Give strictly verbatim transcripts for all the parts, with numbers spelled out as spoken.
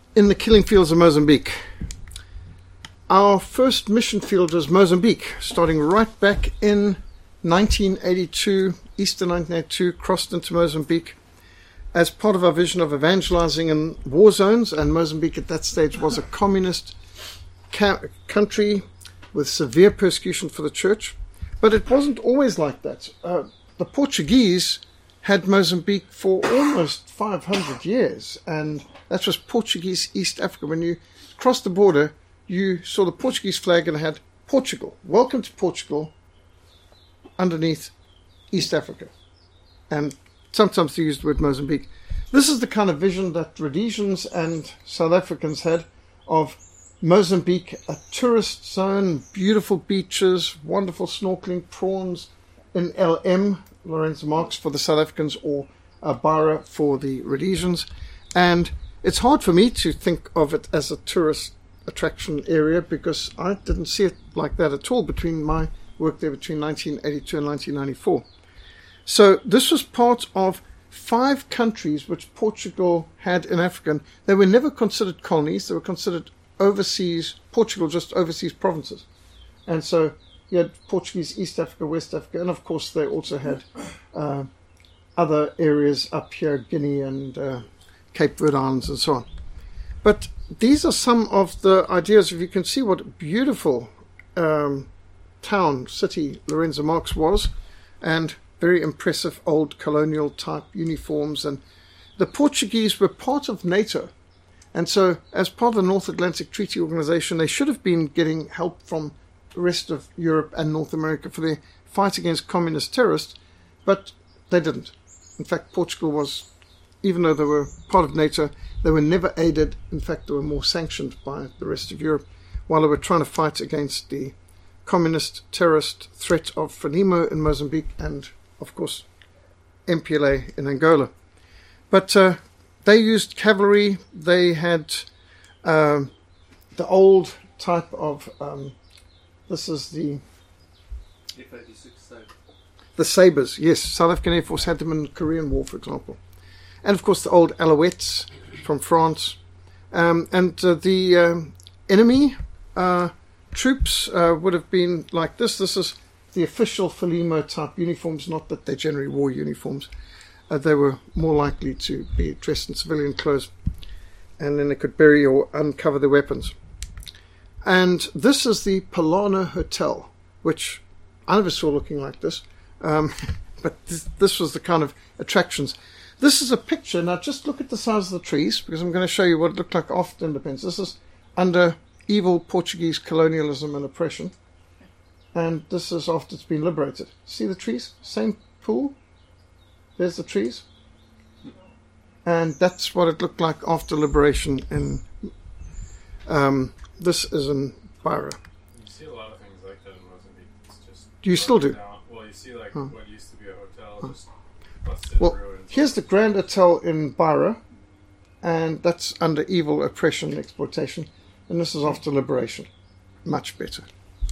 in the killing fields of Mozambique. Our first mission field was Mozambique, starting right back in nineteen eighty-two, Easter nineteen eighty-two, crossed into Mozambique as part of our vision of evangelizing in war zones, and Mozambique at that stage was a communist ca- country with severe persecution for the church. But it wasn't always like that. Uh, the Portuguese had Mozambique for almost five hundred years, and that was Portuguese East Africa. When you crossed the border, you saw the Portuguese flag and it had Portugal. Welcome to Portugal, underneath East Africa. And sometimes they used the word Mozambique. This is the kind of vision that Rhodesians and South Africans had of Mozambique, a tourist zone, beautiful beaches, wonderful snorkeling, prawns in L M, Lorenzo Marques for the South Africans, or uh, Beira for the Rhodesians. And it's hard for me to think of it as a tourist attraction area because I didn't see it like that at all between my work there between nineteen eighty-two and nineteen ninety-four. So this was part of five countries which Portugal had in Africa. They were never considered colonies. They were considered overseas, Portugal just overseas provinces. And so you had Portuguese East Africa, West Africa, and of course they also had uh, other areas up here, Guinea and uh, Cape Verde Islands and so on. But these are some of the ideas. If you can see what a beautiful um, town, city Lorenzo Marques was, and very impressive old colonial type uniforms. And the Portuguese were part of NATO. And so as part of the North Atlantic Treaty Organization, they should have been getting help from the rest of Europe and North America for their fight against communist terrorists, but they didn't. In fact, Portugal was, even though they were part of NATO, they were never aided. In fact, they were more sanctioned by the rest of Europe while they were trying to fight against the communist terrorist threat of Frelimo in Mozambique and, of course, M P L A in Angola. But uh, they used cavalry. They had uh, the old type of, um, this is the F eighty-six Sabre. The Sabres, yes. South African Air Force had them in the Korean War, for example. And, of course, the old Alouettes from France. Um, and uh, the um, enemy uh, troops uh, would have been like this. This is the official Frelimo type uniforms, not that they generally wore uniforms. Uh, they were more likely to be dressed in civilian clothes, and then they could bury or uncover their weapons. And this is the Polana Hotel, which I never saw looking like this, um, but this, this was the kind of attractions. This is a picture. Now just look at the size of the trees, because I'm going to show you what it looked like after independence. This is under evil Portuguese colonialism and oppression. And this is after it's been liberated. See the trees? Same pool. There's the trees. And that's what it looked like after liberation. In um, this is in Beira. You see a lot of things like that in Mozambique. It's just You still do? down. Well, you see like Huh. what used to be a hotel Huh. just busted Well, through. And here's the Grand Hotel in Beira, and that's under evil oppression and exploitation. And this is after liberation. Much better.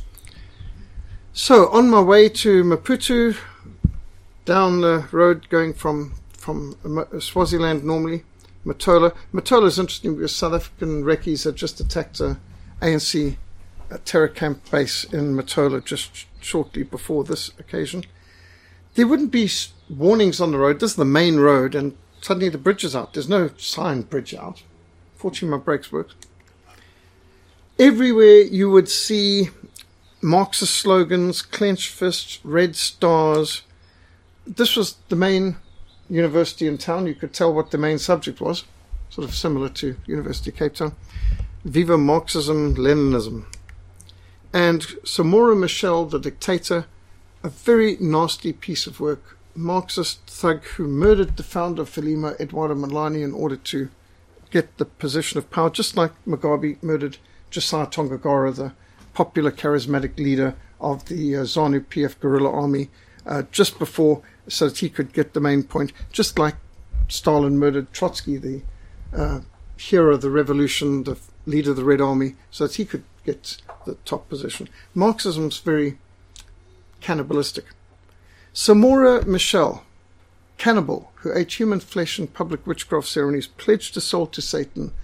So, on my way to Maputo, down the road going from, from Swaziland normally, Matola. Matola is interesting because South African recce's had just attacked a A N C a terror camp base in Matola just shortly before this occasion. There wouldn't be warnings on the road. This is the main road, and suddenly the bridge is out. There's no sign bridge out. Fortunately, my brakes worked. Everywhere you would see Marxist slogans, clenched fists, red stars. This was the main university in town. You could tell what the main subject was, sort of similar to University of Cape Town. Viva Marxism, Leninism. And Samora Machel, the dictator, a very nasty piece of work. Marxist thug who murdered the founder of Frelimo, Eduardo Mondlane, in order to get the position of power, just like Mugabe murdered Josiah Tongagara, the popular charismatic leader of the uh, ZANU P F guerrilla army, uh, just before, so that he could get the main point, just like Stalin murdered Trotsky, the uh, hero of the revolution, the leader of the Red Army, so that he could get the top position. Marxism's very cannibalistic. Samora Machel, cannibal who ate human flesh in public witchcraft ceremonies, pledged a soul to Satan,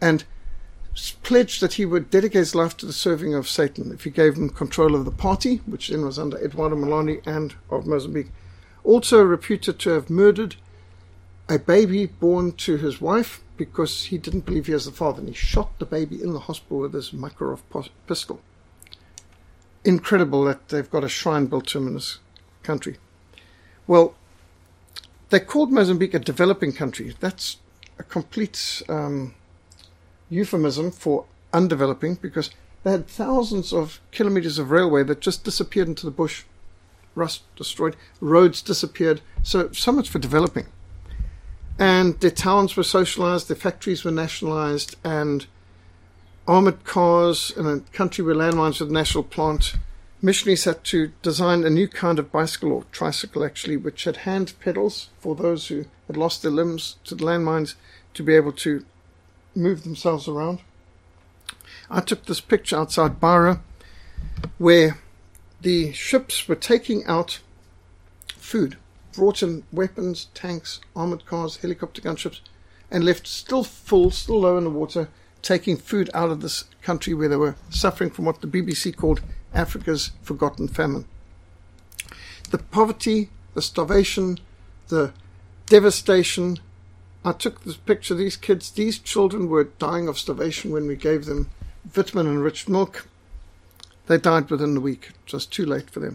and pledged that he would dedicate his life to the serving of Satan if he gave him control of the party, which then was under Eduardo Malani and of Mozambique. Also reputed to have murdered a baby born to his wife because he didn't believe he was the father, and he shot the baby in the hospital with his Makarov pistol. Incredible that they've got a shrine built to him in this country. Well, they called Mozambique a developing country. That's a complete um, euphemism for undeveloping, because they had thousands of kilometers of railway that just disappeared into the bush, rust destroyed, roads disappeared. So, so much for developing. And their towns were socialized, their factories were nationalized, and armored cars in a country where landmines were the national plant. Missionaries had to design a new kind of bicycle, or tricycle actually, which had hand pedals for those who had lost their limbs to the landmines to be able to move themselves around. I took this picture outside Beira where the ships were taking out food, brought in weapons, tanks, armored cars, helicopter gunships, and left still full, still low in the water, taking food out of this country where they were suffering from what the B B C called Africa's forgotten famine. The poverty, the starvation, the devastation. I took this picture of these kids. These children were dying of starvation when we gave them vitamin-enriched milk. They died within the week. It was too late for them.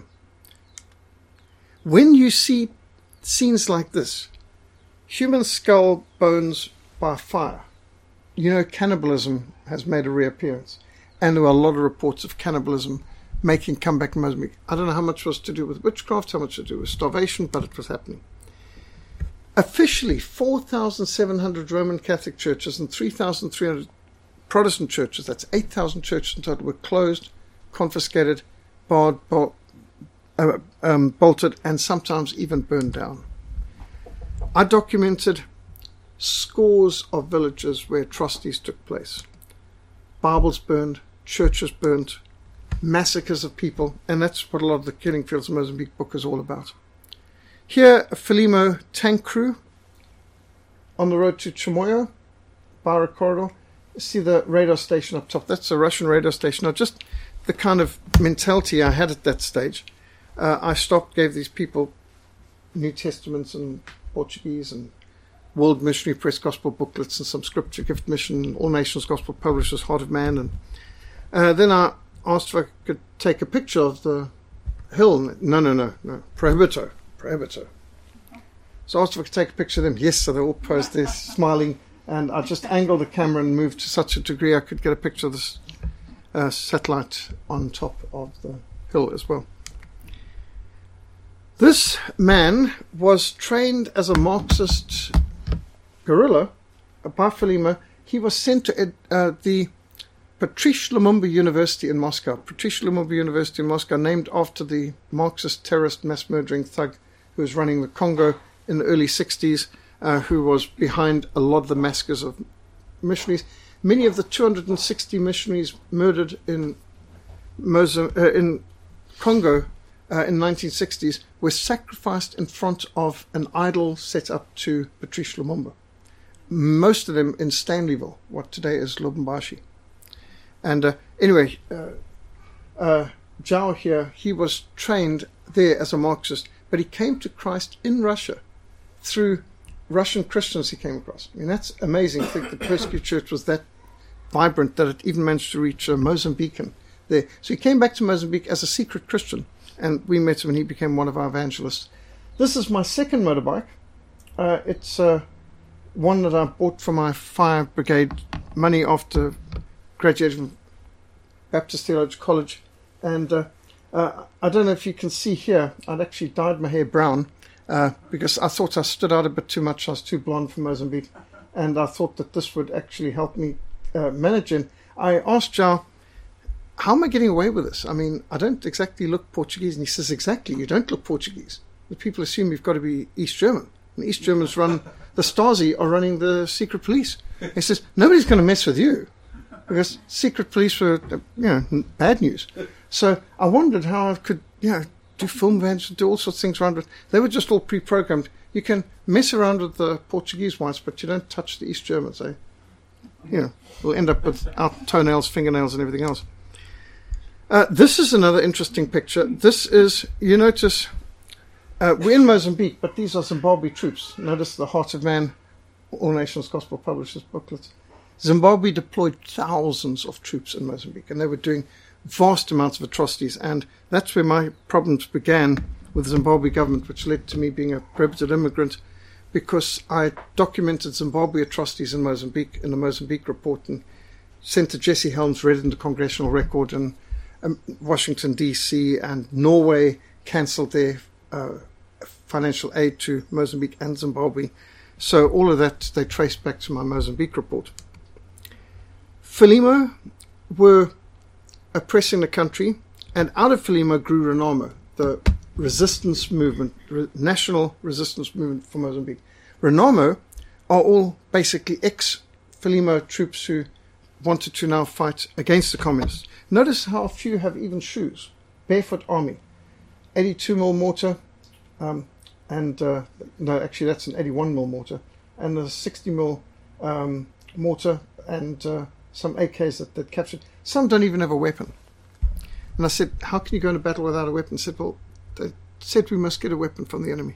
When you see scenes like this, human skull bones by fire, you know cannibalism has made a reappearance. And there were a lot of reports of cannibalism making comeback in Mozambique. I don't know how much was to do with witchcraft, how much to do with starvation, but it was happening. Officially, four thousand seven hundred Roman Catholic churches and three thousand three hundred Protestant churches, that's eight thousand churches in total, were closed, confiscated, barred, bar, uh, um, bolted, and sometimes even burned down. I documented scores of villages where atrocities took place. Bibles burned, churches burnt, massacres of people, and that's what a lot of the Killing Fields of Mozambique book is all about. Here, a Frelimo tank crew on the road to Chimoio, Beira corridor. You see the radar station up top. That's a Russian radar station. Now, just the kind of mentality I had at that stage. Uh, I stopped, gave these people New Testaments in Portuguese and World Missionary Press Gospel booklets and some Scripture Gift Mission, All Nations Gospel Publishers, Heart of Man. And uh, then I asked if I could take a picture of the hill. No, no, no, no. Prohibito. Prohibito. So I asked if I could take a picture of them. Yes, so they all posed there smiling. And I just angled the camera and moved to such a degree I could get a picture of this uh, satellite on top of the hill as well. This man was trained as a Marxist guerrilla by Frelimo. He was sent to ed, uh, the Patrice Lumumba University in Moscow. Patrice Lumumba University in Moscow, named after the Marxist terrorist mass murdering thug who was running the Congo in the early sixties, uh, who was behind a lot of the massacres of missionaries. Many of the two hundred sixty missionaries murdered in Mozambique, uh, in Congo uh, in the nineteen sixties were sacrificed in front of an idol set up to Patrice Lumumba. Most of them in Stanleyville, what today is Lubumbashi. And uh, anyway, uh, uh, Zhao here, he was trained there as a Marxist, but he came to Christ in Russia through Russian Christians he came across. I mean, that's amazing. I think the persecuted church was that vibrant that it even managed to reach a Mozambican there. So he came back to Mozambique as a secret Christian, and we met him and he became one of our evangelists. This is my second motorbike. Uh, it's uh, one that I bought for my fire brigade money after graduating from Baptist Theological College. And uh, uh, I don't know if you can see here, I'd actually dyed my hair brown uh, because I thought I stood out a bit too much. I was too blonde for Mozambique. And I thought that this would actually help me uh, manage. And I asked Zhao, how am I getting away with this? I mean, I don't exactly look Portuguese. And he says, exactly, you don't look Portuguese. The people assume you've got to be East German. And East Germans run, the Stasi are running the secret police. He says, nobody's going to mess with you. Because secret police were, you know, bad news. So I wondered how I could, you know, do film vans, do all sorts of things around it. They were just all pre-programmed. You can mess around with the Portuguese ones, but you don't touch the East Germans, eh? you know, we'll end up with our toenails, fingernails, and everything else. Uh, this is another interesting picture. This is, you notice, uh, we're in Mozambique, but these are Zimbabwe troops. Notice the Heart of Man, All Nations Gospel Publishers booklets. Zimbabwe deployed thousands of troops in Mozambique, and they were doing vast amounts of atrocities, and that's where my problems began with the Zimbabwe government, which led to me being a prohibited immigrant, because I documented Zimbabwe atrocities in Mozambique in the Mozambique report and sent to Jesse Helms, read it into Congressional Record, and um, Washington, D C, and Norway cancelled their uh, financial aid to Mozambique and Zimbabwe. So all of that they traced back to my Mozambique report. Frelimo were oppressing the country, and out of Frelimo grew Renamo, the resistance movement, re- national resistance movement for Mozambique. Renamo are all basically ex-Frelimo troops who wanted to now fight against the communists. Notice how few have even shoes. Barefoot army, eighty-two millimeter mortar, um, and uh, no, actually that's an eighty-one millimeter mortar, and a sixty millimeter um, mortar, and uh, some A Ks that that captured. Some don't even have a weapon. And I said, how can you go into battle without a weapon? I said, well, they said we must get a weapon from the enemy.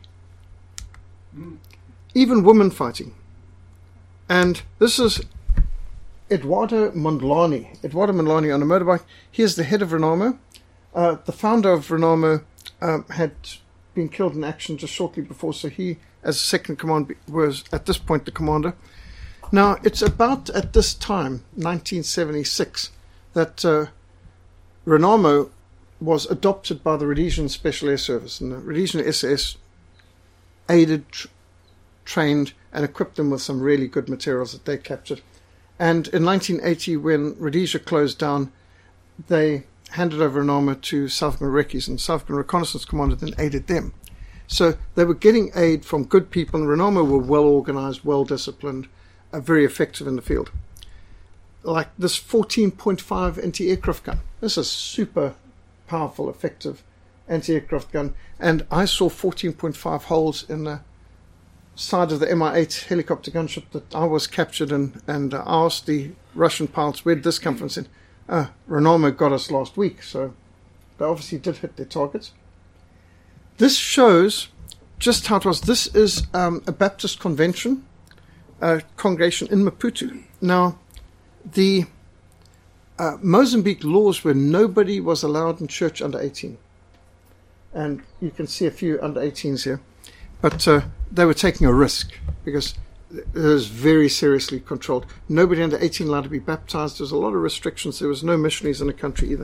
Mm. Even women fighting. And this is Eduardo Mondlane. Eduardo Mondlane on a motorbike. Here's the head of Renamo. Uh, the founder of Renamo um, had been killed in action just shortly before, so he, as second command, was at this point the commander. Now, it's about at this time, nineteen seventy-six, that uh, Renamo was adopted by the Rhodesian Special Air Service, and the Rhodesian S A S aided, tr- trained, and equipped them with some really good materials that they captured. And in nineteen eighty, when Rhodesia closed down, they handed over Renamo to South African Recce, and South African Reconnaissance Commander then aided them. So they were getting aid from good people, and Renamo were well organized, well disciplined, uh, very effective in the field. Like this fourteen point five anti-aircraft gun. This is super powerful, effective anti-aircraft gun. And I saw fourteen point five holes in the side of the M I eight helicopter gunship that I was captured in, and I asked the Russian pilots, where did this come from? And said, ah, Renamo got us last week. So they obviously did hit their targets. This shows just how it was. This is um, a Baptist convention, a congregation in Maputo. Now, the uh, Mozambique laws were nobody was allowed in church under eighteen. And you can see a few under eighteens here. But uh, they were taking a risk because it was very seriously controlled. Nobody under eighteen allowed to be baptized. There was a lot of restrictions. There was no missionaries in the country either.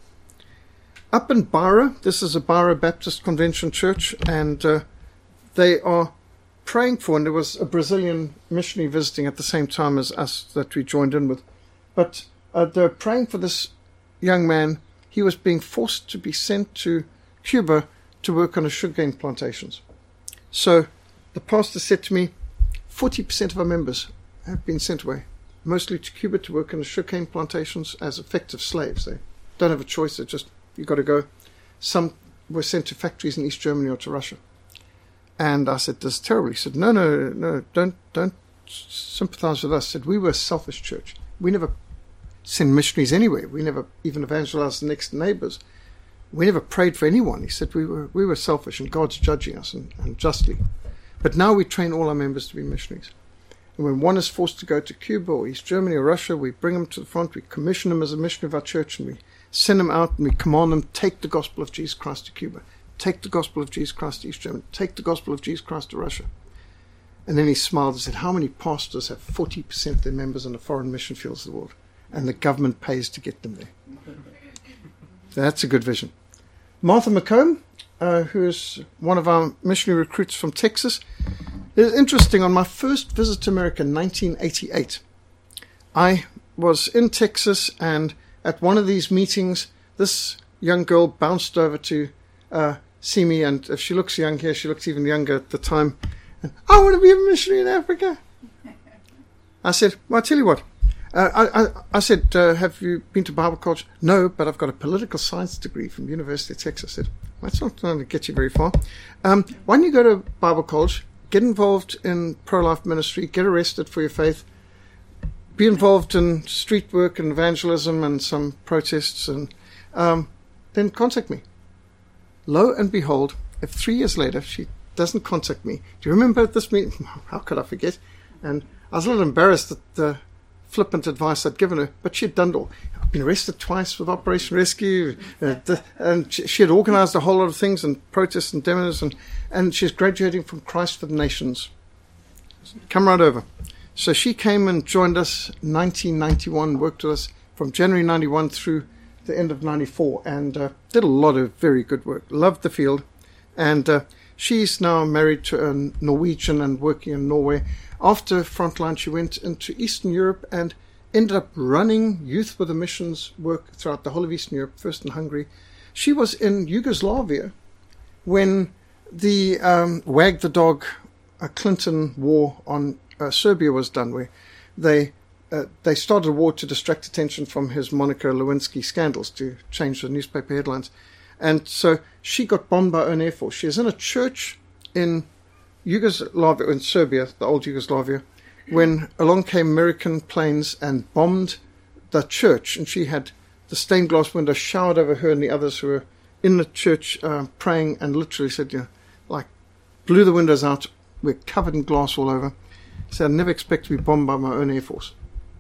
Up in Beira, this is a Beira Baptist Convention church, and uh, they are praying for, and there was a Brazilian missionary visiting at the same time as us that we joined in with. But uh, they're praying for this young man. He was being forced to be sent to Cuba to work on the sugarcane plantations. So the pastor said to me, forty percent of our members have been sent away, mostly to Cuba to work on the sugarcane plantations as effective slaves. They don't have a choice. They're just, you've got to go. Some were sent to factories in East Germany or to Russia. And I said, this is terrible. He said, no, no, no, don't don't sympathize with us. He said, we were a selfish church. We never send missionaries anywhere. We never even evangelized the next neighbors. We never prayed for anyone. He said, we were we were selfish, and God's judging us, and, and justly. But now we train all our members to be missionaries. And when one is forced to go to Cuba or East Germany or Russia, we bring them to the front, we commission them as a missionary of our church, and we send them out, and we command them, take the gospel of Jesus Christ to Cuba. Take the gospel of Jesus Christ to East Germany. Take the gospel of Jesus Christ to Russia. And then he smiled and said, how many pastors have forty percent of their members in the foreign mission fields of the world? And the government pays to get them there. That's a good vision. Martha McComb, uh, who is one of our missionary recruits from Texas. It's interesting, on my first visit to America in nineteen eighty-eight, I was in Texas, and at one of these meetings, this young girl bounced over to uh, see me, and if she looks young here, she looks even younger at the time. And, I want to be a missionary in Africa. I said, well, I'll tell you what. Uh, I, I, I said, uh, have you been to Bible college? No, but I've got a political science degree from the University of Texas. I said, well, that's not going to get you very far. Um, why don't you go to Bible college, get involved in pro-life ministry, get arrested for your faith, be involved in street work and evangelism and some protests, and um, then contact me. Lo and behold, if three years later she doesn't contact me, do you remember this meeting? How could I forget? And I was a little embarrassed at the flippant advice I'd given her, but she had done it all. I'd been arrested twice with Operation Rescue, uh, the, and she, she had organized a whole lot of things and protests and demos, and, and she's graduating from Christ for the Nations. Come right over. So she came and joined us in nineteen ninety-one, worked with us from January ninety-one through the end of ninety-four, and uh, did a lot of very good work. Loved the field, and uh, she's now married to a Norwegian and working in Norway. After Frontline, she went into Eastern Europe and ended up running Youth with a Missions work throughout the whole of Eastern Europe, first in Hungary. She was in Yugoslavia when the um, Wag the Dog uh, Clinton war on uh, Serbia was done, where they uh, they started a war to distract attention from his Monica Lewinsky scandals, to change the newspaper headlines. And so she got bombed by her own Air Force. She was in a church in Yugoslavia, in Serbia, the old Yugoslavia, when along came American planes and bombed the church, and she had the stained glass window showered over her and the others who were in the church uh, praying, and literally said, you know, like, blew the windows out. We're covered in glass all over. So I never expect to be bombed by my own Air Force.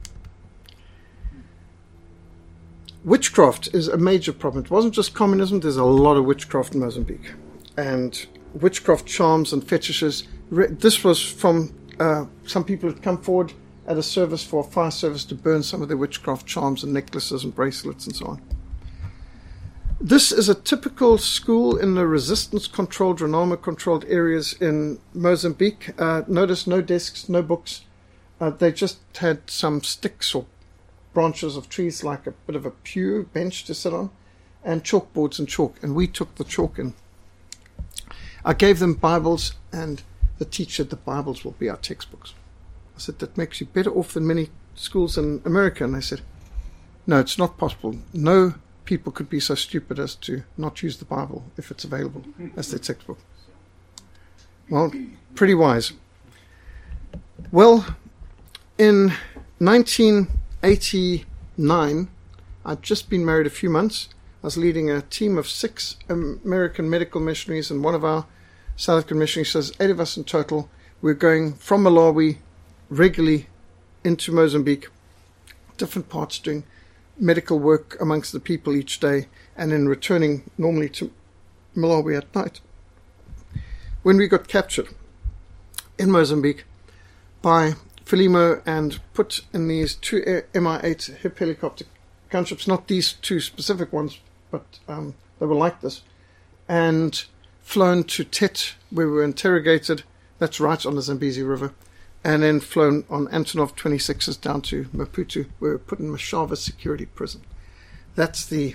Witchcraft is a major problem. It wasn't just communism. There's a lot of witchcraft in Mozambique. And witchcraft charms and fetishes. This was from uh, some people who had come forward at a service for a fire service to burn some of their witchcraft charms and necklaces and bracelets and so on. This is a typical school in the resistance-controlled, Renamo-controlled areas in Mozambique. Uh, notice no desks, no books. Uh, they just had some sticks or branches of trees, like a bit of a pew bench to sit on, and chalkboards and chalk. And we took the chalk in. I gave them Bibles, and the teacher, the Bibles will be our textbooks. I said, that makes you better off than many schools in America. And they said, no, it's not possible. No people could be so stupid as to not use the Bible if it's available as their textbook. Well, pretty wise. Well, in nineteen eighty-nine, I'd just been married a few months. I was leading a team of six American medical missionaries, and one of our South African missionaries says, eight of us in total. We're going from Malawi regularly into Mozambique, different parts, doing medical work amongst the people each day, and then returning normally to Malawi at night. When we got captured in Mozambique by Frelimo and put in these two M I eight Hip helicopter gunships, not these two specific ones, but um, they were like this, and flown to Tet, where we were interrogated. That's right on the Zambezi River. And then flown on Antonov twenty-sixes down to Maputo, where we were put in Mashava Security Prison. That's the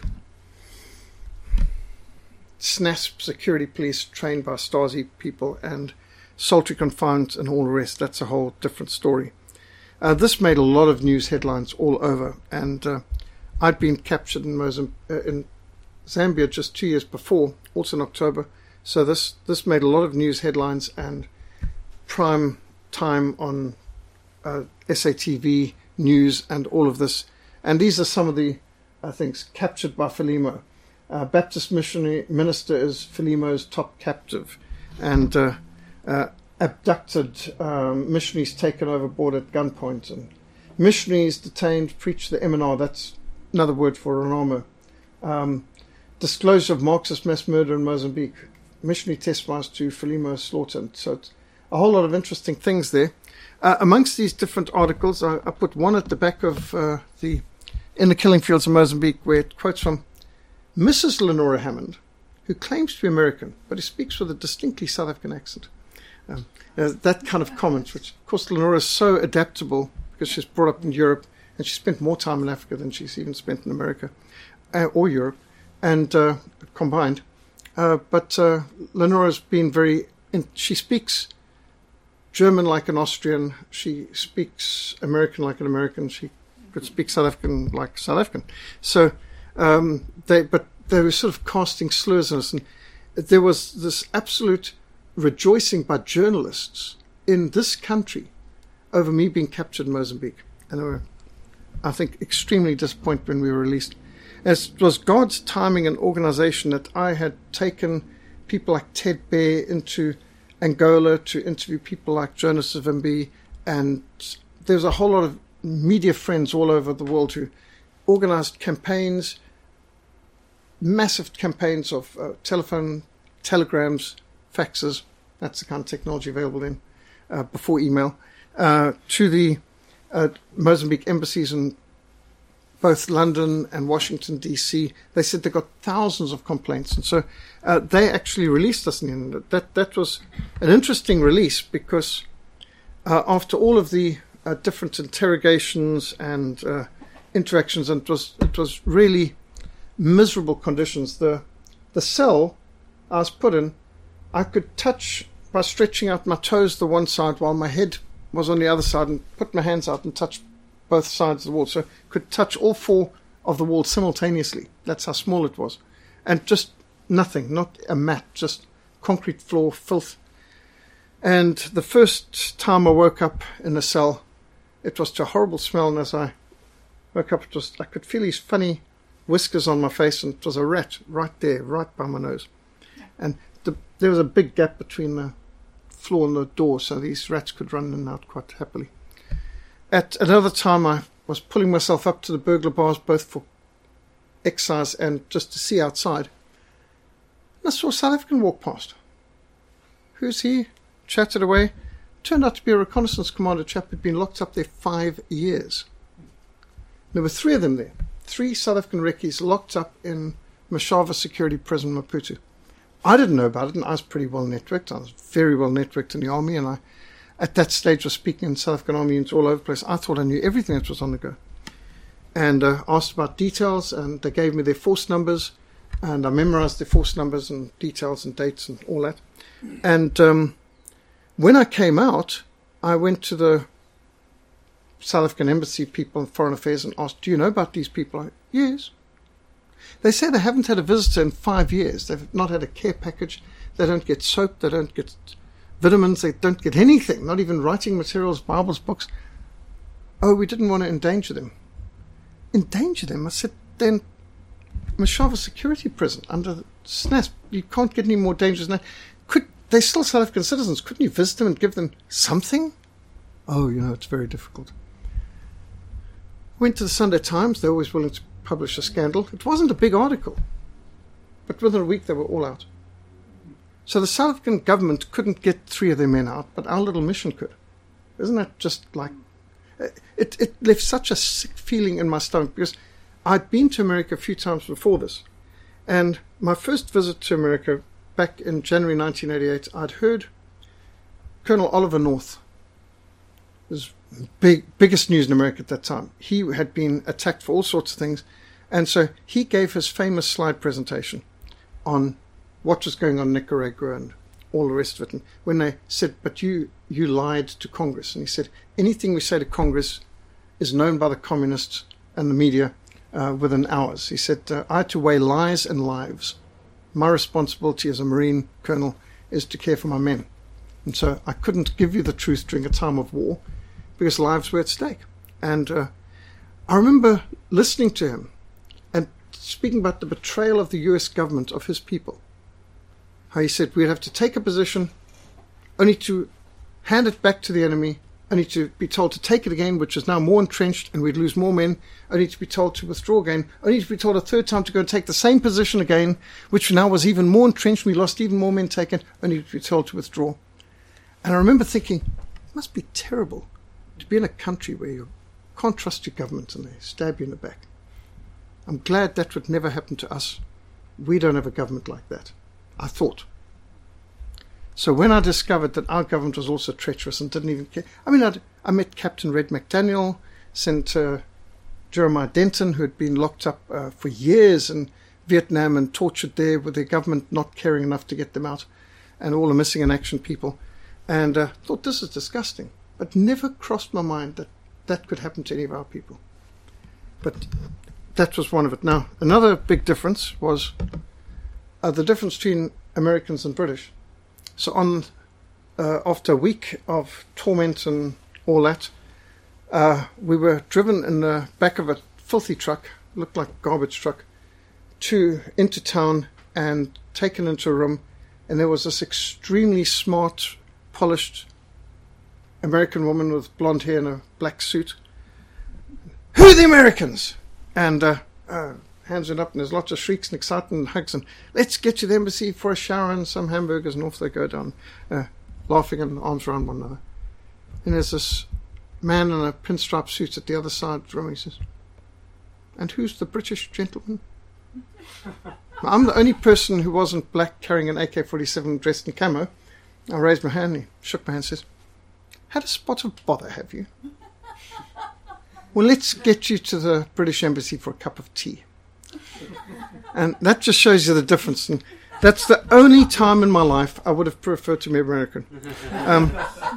S N A S P security police trained by Stasi people, and solitary confinement and all the rest. That's a whole different story. Uh, this made a lot of news headlines all over, and uh, I'd been captured in, Mozamb- uh, in Zambia just two years before, also in October. So this, this made a lot of news headlines and prime time on uh, S A T V news and all of this. And these are some of the uh, things captured by Frelimo. Uh, Baptist missionary minister is Frelimo's top captive, and uh, uh, abducted um, missionaries taken overboard at gunpoint, and missionaries detained preach the M N R. That's another word for Renamo. Um, disclosure of Marxist mass murder in Mozambique. Missionary testifies to Frelimo's slaughter. So it's a whole lot of interesting things there. Uh, amongst these different articles, I, I put one at the back of uh, the In the Killing Fields of Mozambique, where it quotes from Missus Lenora Hammond, who claims to be American, but he speaks with a distinctly South African accent. Um, uh, that kind of comment, which, of course, Lenora is so adaptable because she's brought up in Europe, and she spent more time in Africa than she's even spent in America uh, or Europe, and uh, combined. Uh, but uh, Lenora's been very... In, she speaks German like an Austrian. She speaks American like an American. She could speak South African like South African. So, um, they, but they were sort of casting slurs on us. And there was this absolute rejoicing by journalists in this country over me being captured in Mozambique. And they were I think, extremely disappointed when we were released. As it was God's timing and organization that I had taken people like Ted Baer into Angola to interview people like Jonas Savimbi, and there was a whole lot of media friends all over the world who organized campaigns, massive campaigns of uh, telephone, telegrams, faxes, that's the kind of technology available then, uh, before email, uh, to the uh, Mozambique embassies in both London and Washington, D C. They said they got thousands of complaints. And so uh, they actually released us in the end. That, that was an interesting release because uh, after all of the uh, different interrogations and uh, interactions, and it was, it was really miserable conditions. The, the cell I was put in, I could touch by stretching out my toes the one side while my head was on the other side, and put my hands out and touch both sides of the wall. So could touch all four of the walls simultaneously. That's how small it was. And just nothing, not a mat, just concrete floor, filth. And the first time I woke up in the cell, it was to a horrible smell, and as I woke up, it was, I could feel these funny whiskers on my face, and it was a rat right there, right by my nose. And the, there was a big gap between the floor and the door, so these rats could run in and out quite happily. At another time, I was pulling myself up to the burglar bars, both for exercise and just to see outside. And I saw a South African walk past. Who's he? Chatted away. Turned out to be a reconnaissance commander chap who'd been locked up there five years. There were three of them there. Three South African reccees locked up in Mashava Security Prison, Maputo. I didn't know about it, and I was pretty well networked. I was very well networked in the army, and I, at that stage, was speaking in South African Army units all over the place. I thought I knew everything that was on the go. And uh, asked about details, and they gave me their force numbers, and I memorized their force numbers and details and dates and all that. And um, when I came out, I went to the South African Embassy people in Foreign Affairs and asked, do you know about these people? I, yes. They say they haven't had a visitor in five years. They've not had a care package. They don't get soap. They don't get vitamins. They don't get anything, not even writing materials, Bibles, books. Oh, we didn't want to endanger them. Endanger them? I said, then Mashava Security Prison under S N A S P. You can't get any more dangerous than that. Could, they're still South African citizens. Couldn't you visit them and give them something? Oh, you know, it's very difficult. Went to the Sunday Times. They're always willing to publish a scandal. It wasn't a big article, but within a week they were all out. So the South African government couldn't get three of their men out, but our little mission could. Isn't that just like... It, it left such a sick feeling in my stomach, because I'd been to America a few times before this, and my first visit to America back in January nineteen eighty-eight, I'd heard Colonel Oliver North, was big biggest news in America at that time. He had been attacked for all sorts of things, and so he gave his famous slide presentation on what was going on in Nicaragua and all the rest of it. And when they said, but you you lied to Congress, and he said, anything we say to Congress is known by the communists and the media uh, within hours. He said, uh, I had to weigh lies and lives. My responsibility as a Marine colonel is to care for my men. And so I couldn't give you the truth during a time of war, because lives were at stake. And uh, I remember listening to him and speaking about the betrayal of the U S government of his people. How he said we'd have to take a position, only to hand it back to the enemy, only to be told to take it again, which is now more entrenched, and we'd lose more men, only to be told to withdraw again, only to be told a third time to go and take the same position again, which now was even more entrenched, we lost even more men taken, only to be told to withdraw. And I remember thinking, it must be terrible to be in a country where you can't trust your government and they stab you in the back. I'm glad that would never happen to us. We don't have a government like that, I thought. So when I discovered that our government was also treacherous and didn't even care, I mean, I'd, I met Captain Red McDaniel, Senator Jeremiah Denton, who had been locked up uh, for years in Vietnam and tortured there with their government not caring enough to get them out, and all the missing in action people, and uh, thought this is disgusting. But never crossed my mind that that could happen to any of our people. But that was one of it. Now, another big difference was uh, the difference between Americans and British. So on uh, after a week of torment and all that, uh, we were driven in the back of a filthy truck, looked like a garbage truck, to into town and taken into a room, and there was this extremely smart, polished American woman with blonde hair and a black suit. Who are the Americans? And uh, uh, hands went up, and there's lots of shrieks and excitement and hugs, and let's get to the embassy for a shower and some hamburgers, and off they go down, uh, laughing and arms around one another. And there's this man in a pinstripe suit at the other side of the room. He says, and who's the British gentleman? I'm the only person who wasn't black carrying an A K forty-seven dressed in camo. I raised my hand, he shook my hand and says, had a spot of bother, have you? Well, let's get you to the British Embassy for a cup of tea. And that just shows you the difference. And that's the only time in my life I would have preferred to be American. Um,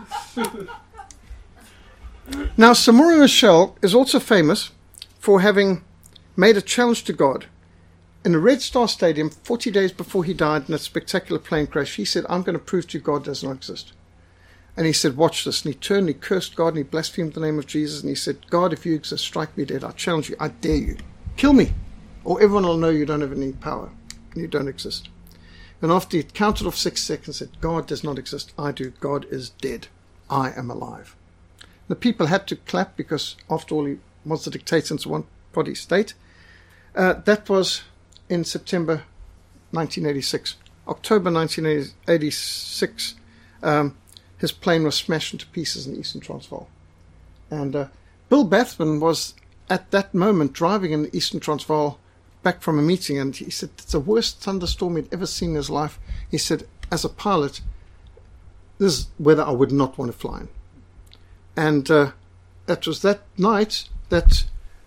now, Samora Machel is also famous for having made a challenge to God. In the Red Star Stadium, forty days before he died in a spectacular plane crash, he said, I'm going to prove to you God does not exist. And he said, watch this. And he turned, he cursed God, and he blasphemed the name of Jesus. And he said, God, if you exist, strike me dead. I challenge you. I dare you. Kill me. Or everyone will know you don't have any power. And you don't exist. And after he counted off six seconds, said, God does not exist. I do. God is dead. I am alive. The people had to clap because, after all, he was the dictator in a one-party state. Uh, that was in September nineteen eighty-six. October nineteen eighty-six, um, his plane was smashed into pieces in Eastern Transvaal. And uh, Bill Bathman was, at that moment, driving in Eastern Transvaal back from a meeting, and he said it's the worst thunderstorm he'd ever seen in his life. He said, as a pilot, this is weather I would not want to fly in. And uh, it was that night that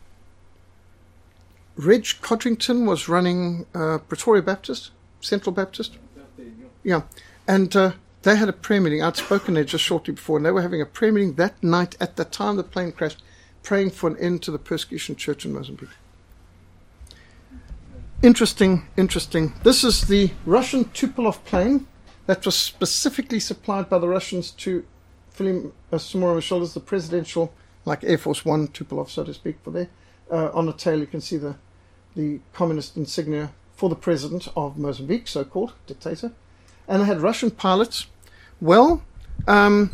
Reg Codrington was running uh, Pretoria Baptist, Central Baptist. Yeah, and uh, they had a prayer meeting. I'd spoken there just shortly before, and they were having a prayer meeting that night at the time the plane crashed, praying for an end to the persecution church in Mozambique. Interesting, interesting. This is the Russian Tupolev plane that was specifically supplied by the Russians to Philippe uh, Samora Machel as the presidential, like Air Force One Tupolev, so to speak, for there. Uh, on the tail you can see the, the communist insignia for the president of Mozambique, so-called dictator. And they had Russian pilots. Well, um,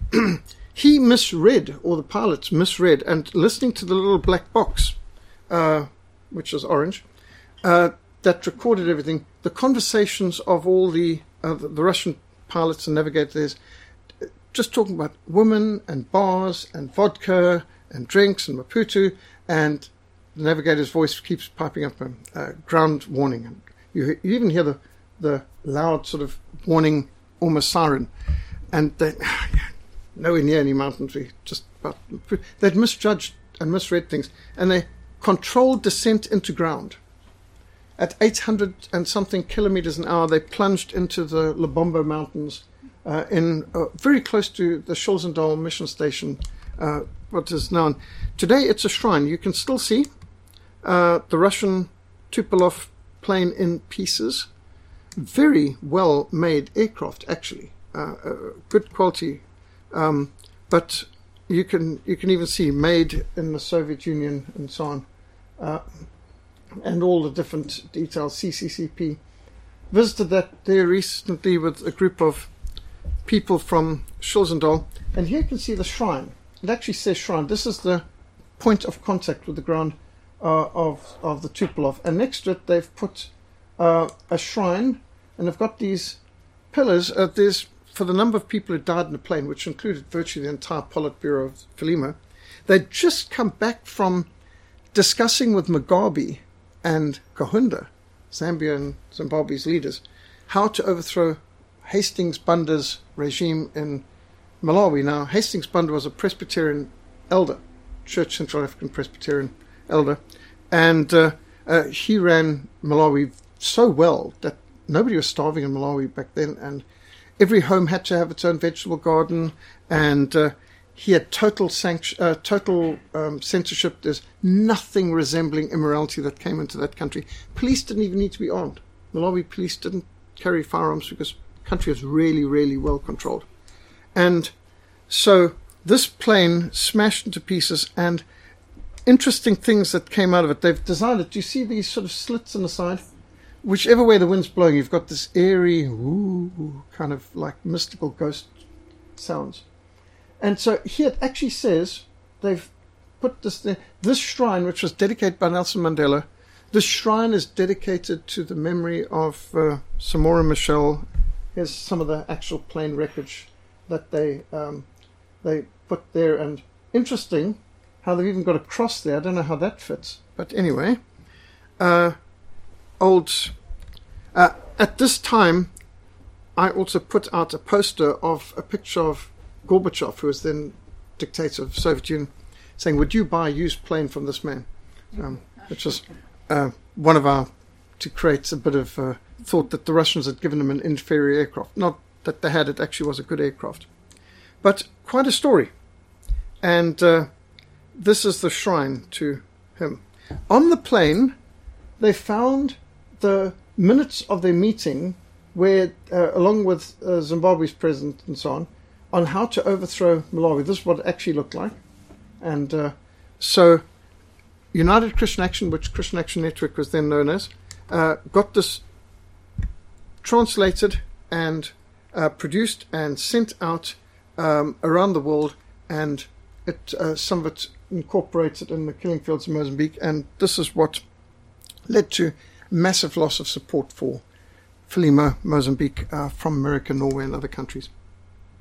he misread, or the pilots misread, and listening to the little black box, uh, which was orange, uh, that recorded everything, the conversations of all the, uh, the, the Russian pilots and navigators, just talking about women and bars and vodka and drinks and Maputo, and the navigator's voice keeps piping up a, a ground warning. And you, you even hear the, the loud sort of warning, almost siren. And they, nowhere near any mountains, we just about, they'd misjudged and misread things. And they controlled descent into ground. At eight hundred and something kilometers an hour, they plunged into the Lubombo Mountains, uh, in uh, very close to the Scholzendal mission station, uh, what is known. Today it's a shrine. You can still see uh, the Russian Tupolev plane in pieces. Very well made aircraft, actually. Uh, uh, good quality. Um, but you can you can even see made in the Soviet Union and so on. Uh, and all the different details, C C C P. Visited that there recently with a group of people from Scholzendal. And here you can see the shrine. It actually says shrine. This is the point of contact with the ground uh, of, of the Tupolev. And next to it, they've put uh, a shrine, and they've got these pillars. Uh, there's, for the number of people who died in the plane, which included virtually the entire Politburo of Frelimo, they'd just come back from discussing with Mugabe and Kahunda, Zambia and Zimbabwe's leaders, how to overthrow Hastings Banda's regime in Malawi. Now, Hastings Banda was a Presbyterian elder, Church Central African Presbyterian elder, and uh, uh, he ran Malawi so well that nobody was starving in Malawi back then, and every home had to have its own vegetable garden, and uh, he had total sanct- uh, total um, censorship. There's nothing resembling immorality that came into that country. Police didn't even need to be armed. Malawi police didn't carry firearms because the country was really, really well controlled. And so this plane smashed into pieces, and interesting things that came out of it. They've designed it. Do you see these sort of slits on the side? Whichever way the wind's blowing, you've got this airy, ooh, kind of like mystical ghost sounds. And so here it actually says they've put this there. This shrine, which was dedicated by Nelson Mandela, this shrine is dedicated to the memory of uh, Samora Machel. Here's some of the actual plane wreckage that they um, they put there. And interesting how they've even got a cross there. I don't know how that fits. But anyway, uh, old. Uh, at this time, I also put out a poster of a picture of Gorbachev, who was then dictator of the Soviet Union, saying, "Would you buy a used plane from this man?" Um, which was uh, one of our, to create a bit of uh, thought that the Russians had given him an inferior aircraft. Not that they had, it actually was a good aircraft. But quite a story. And uh, this is the shrine to him. On the plane, they found the minutes of their meeting where, uh, along with uh, Zimbabwe's president and so on, on how to overthrow Malawi. This is what it actually looked like. And uh, so United Christian Action, which Christian Action Network was then known as, uh, got this translated and uh, produced and sent out um, around the world, and it, uh, some of it incorporated in the killing fields of Mozambique, and this is what led to massive loss of support for Frelimo Mozambique uh, from America, Norway and other countries.